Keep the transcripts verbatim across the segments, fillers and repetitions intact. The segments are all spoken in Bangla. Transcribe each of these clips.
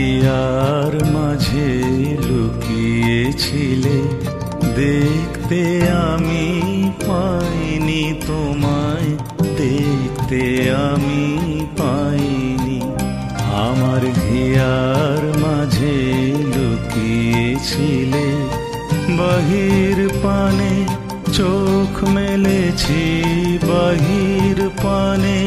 হিয়ার মাঝে লুকিয়েছিলে, দেখতে আমি পাইনি তোমায়, দেখতে আমি পাইনি। আমার হিয়ার মাঝে লুকিয়েছিলে, বাহির পানে চোখ মেলেছি, বাহির পানে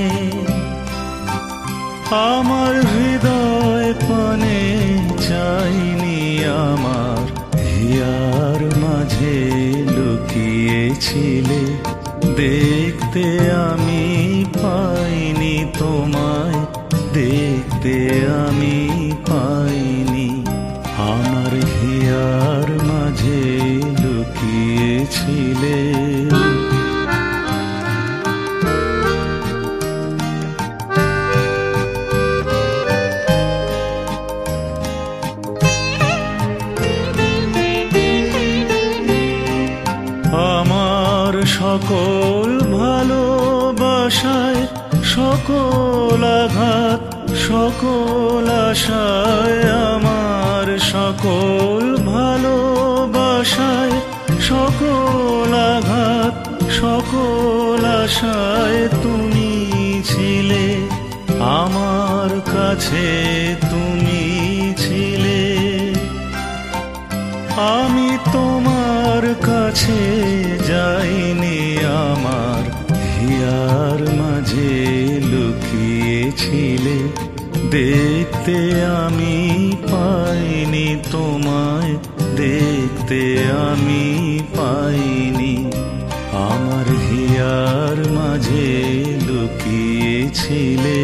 আমার হৃদয় পানে চাইনি। আমার হিয়ার মাঝে লুকিয়েছিলে, দেখতে আমি পাইনি তোমায়, দেখতে আমি পাইনি। আমার হিয়ার মাঝে লুকিয়েছিলে। আমার সকল ভালোবাসায়, সকল আঘাত, সকল আশায়, আমার সকল ভালোবাসায়, সকল আঘাত, সকল আশায় তুমি ছিলে, আমার কাছে তুমি ছিলে। আমি তোমার কাছে যাইনি, আমার হিয়ার মাঝে লুকিয়েছিলে, দেখতে আমি পাইনি তোমায়, দেখতে আমি পাইনি। আমার হিয়ার মাঝে লুকিয়েছিলে।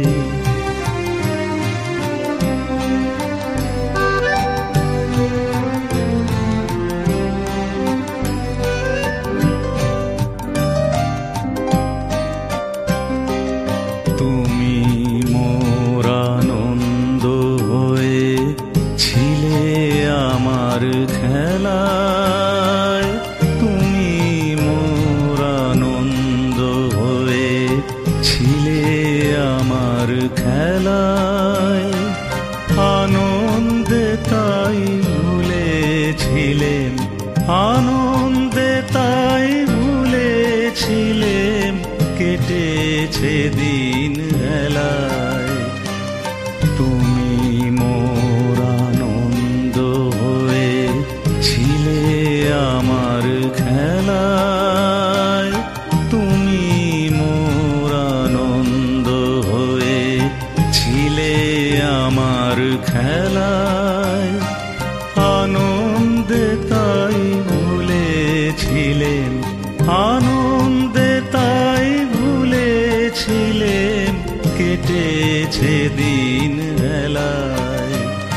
তুমি মোর আনন্দ হয়ে ছিলে আমার খেলায়, তুমি মোর আনন্দ হয়ে ছিলে আমার খেলায়। আনন্দে তাই ভুলেছিলেম, আনন্দে তাই ভুলেছিলেম, কেটেছে দিন হেলায়। তুমি মোর আনন্দ হয়ে ছিলে আমার খেলায়, তুমি মোর আনন্দ হয়ে ছিলে আমার খেলায়। আনন্দে তাই ভুলেছিলেম, আনন্দে তাই ভুলেছিলেম, কেটেছে দিন হেলায়।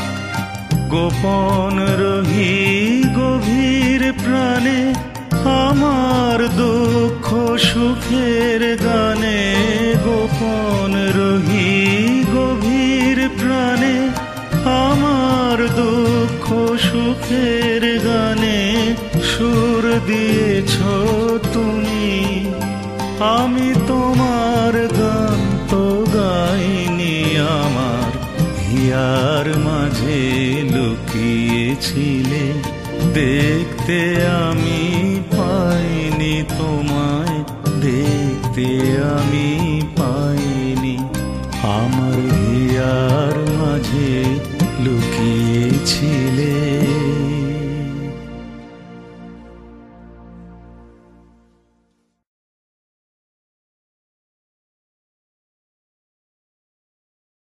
গোপন রহি গভীর প্রাণে, আমার দুঃখ সুখের গানে, গোপন রহি গভীর প্রাণে, আমার দুঃখ সুখের গানে সুর দিয়েছ তুমি। আমি তোমার গান তো গাইনি, আমার হিয়ার মাঝে লুকিয়েছিলে, দেখতে আমি